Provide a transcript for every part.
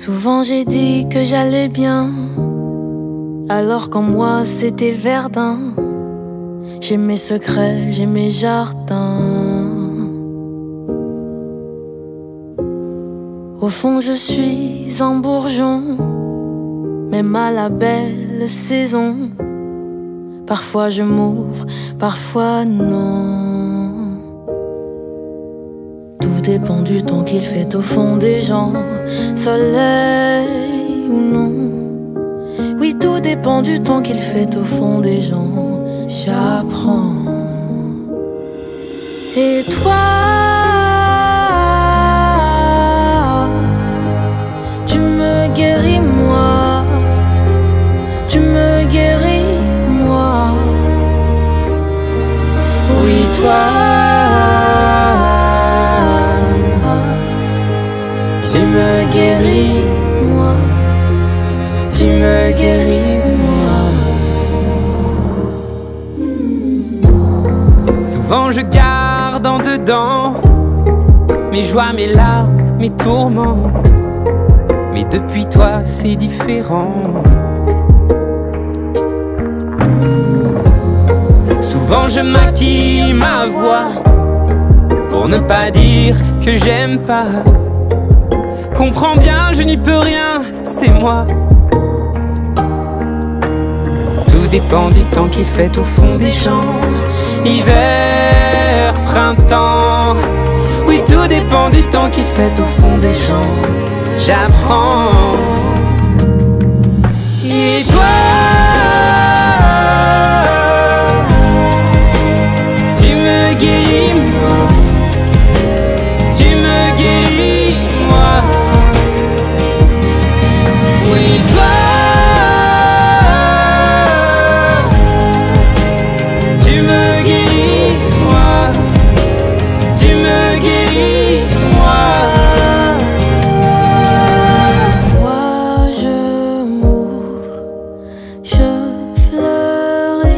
Souvent j'ai dit que j'allais bien, alors qu'en moi c'était verdun. J'ai mes secrets, j'ai mes jardins. Au fond je suis un bourgeon, même à la belle saison. Parfois je m'ouvre, parfois non. Tout dépend du temps qu'il fait au fond des gens, soleil ou non. Oui, tout dépend du temps qu'il fait au fond des gens. J'apprends. Et toi, tu me guéris moi, tu me guéris moi. Oui, toi, tu me guéris moi, tu me guéris moi. Souvent je garde en dedans mes joies, mes larmes, mes tourments. Mais depuis toi c'est différent. Souvent je maquille ma voix pour ne pas dire que j'aime pas. Comprends bien, je n'y peux rien, c'est moi. Tout dépend du temps qu'il fait au fond des gens. Hiver, printemps. Oui, tout dépend du temps qu'il fait au fond des gens. J'apprends. Et toi, tu me guéris moi, tu me guéris moi. Oui, toi, tu me guéris moi, tu me guéris moi. Moi je m'ouvre, je fleuris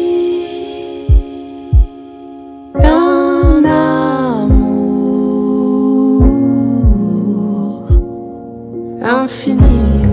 d'un amour Infini.